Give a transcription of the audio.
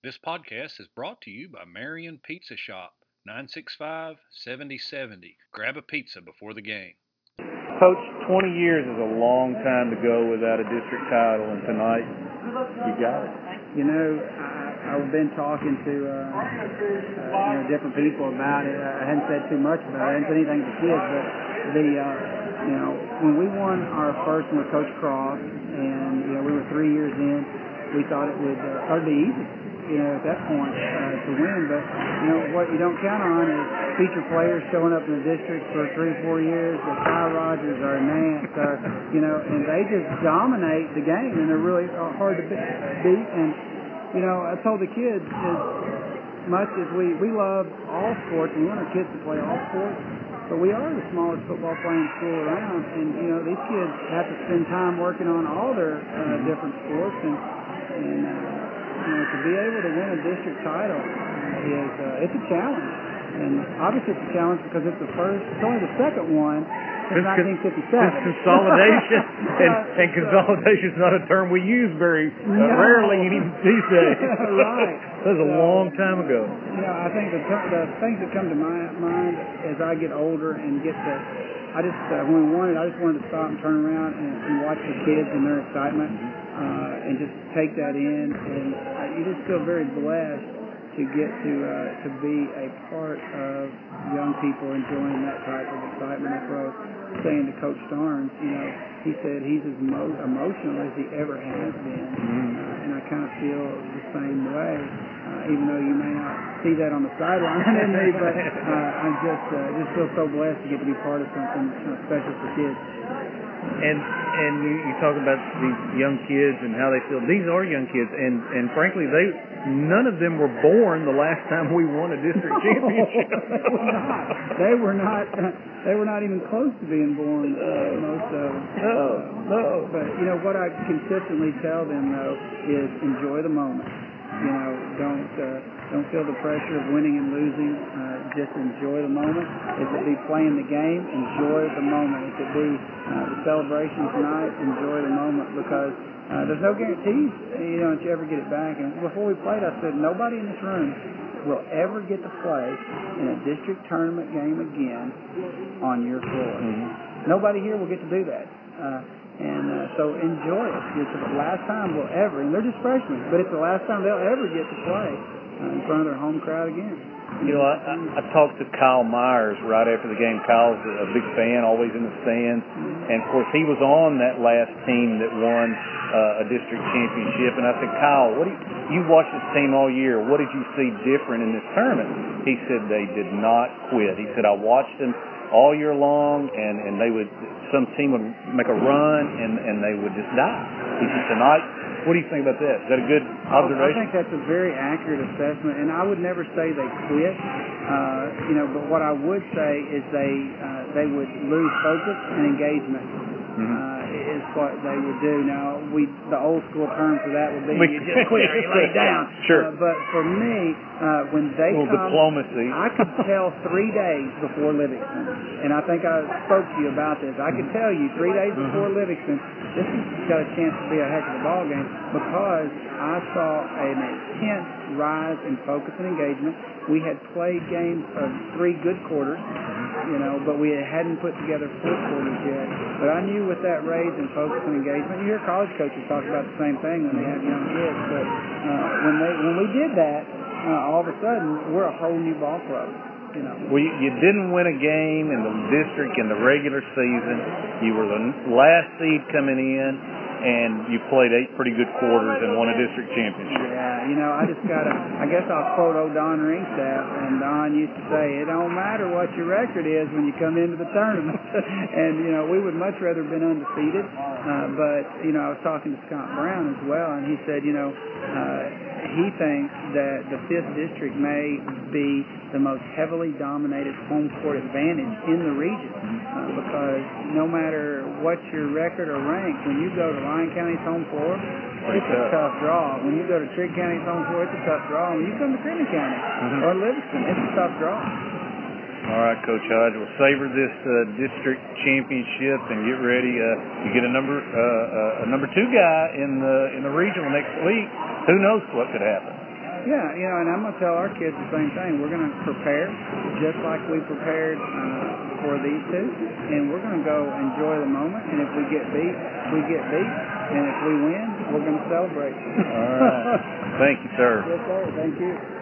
This podcast is brought to you by Marion Pizza Shop, 965-7070. Grab a pizza before the game. Coach, 20 years is a long time to go without a district title, and tonight you got it. You know, I've been talking to different people about it. I hadn't said too much about it. I hadn't said anything to the kids, but when we won our first one with Coach Cross, and we were 3 years in, we thought it would be easy. At that point to win, but what you don't count on is feature players showing up in the district for 3 or 4 years. The Ty Rogers or Nance, and they just dominate the game, and they're really hard to beat. And I told the kids, as much as we love all sports, and we want our kids to play all sports, but we are the smallest football playing school around, and these kids have to spend time working on all their different sports, and to be able to win a district title it's a challenge. And obviously it's a challenge because it's only the second one since 1957. It's consolidation, and consolidation is not a term we use very rarely even these days. Right. That was a long time ago. I think the things that come to my mind as I get older and get to, when we won it, I just wanted to stop and turn around and watch the kids and their excitement. And just take that in, and you just feel very blessed to get to be a part of young people enjoying that type of excitement. That's what I was saying to Coach Starnes. He said he's as emotional as he ever has been, and I kind of feel the same way, even though you may not see that on the sideline in me, but I just feel so blessed to get to be part of something special for kids. And you talk about these young kids and how they feel. These are young kids, and frankly, none of them were born the last time we won a district championship. They were not. They were not even close to being born. Most of them. No. But what I consistently tell them though is enjoy the moment. Don't feel the pressure of winning and losing. Just enjoy the moment. If it be playing the game, enjoy the moment. If it be the celebration tonight, enjoy the moment, because there's no guarantees that you ever get it back. And before we played, I said nobody in this room will ever get to play in a district tournament game again on your floor. Mm-hmm. Nobody here will get to do that. So enjoy it. It's the last time we'll ever, and they're just freshmen, but it's the last time they'll ever get to play in front of their home crowd again. I talked to Kyle Myers right after the game. Kyle's a big fan, always in the stands. Mm-hmm. And, of course, he was on that last team that won a district championship. And I said, Kyle, you watched this team all year. What did you see different in this tournament? He said they did not quit. He said, I watched them all year long, and some team would make a run, and they would just die. He said, tonight, what do you think about that? Is that a good observation? I think that's a very accurate assessment, and I would never say they quit. But what I would say is they would lose focus and engagement. Is what they would do. Now, the old school term for that would be you just quit or you lay down. Sure. But for me, when they come, diplomacy. I could tell 3 days before Livingston, and I think I spoke to you about this. I could tell you 3 days before Livingston, this has got a chance to be a heck of a ball game, because I saw an intense rise in focus and engagement. We had played games of 3 good quarters, but we hadn't put together 4 quarters yet. But I knew with that raise in focus and engagement, you hear college coaches talk about the same thing when they have young kids, but when we did that, all of a sudden, we're a whole new ball club. Well, you didn't win a game in the district in the regular season. You were the last seed coming in, and you played 8 pretty good quarters and won a district championship. Yeah, I guess I'll quote old Don Ringstaff, and Don used to say, it don't matter what your record is when you come into the tournament. And, we would much rather have been undefeated, but, I was talking to Scott Brown as well, and he said, he thinks that the 5th District may be the most heavily dominated home court advantage in the region, because no matter what your record or rank, when you go to Lyon County's home floor, it's a tough draw. When you go to Trigg County's home floor, it's a tough draw. When you come to Crittenden County or Livingston, it's a tough draw. All right, Coach Hodge. We'll savor this district championship and get ready. You get a number 2 guy in the regional next week. Who knows what could happen? Yeah, and I'm going to tell our kids the same thing. We're going to prepare just like we prepared for these two, and we're going to go enjoy the moment. And if we get beat, we get beat. And if we win, we're going to celebrate. All right. Thank you, sir. Yes, sir. Thank you.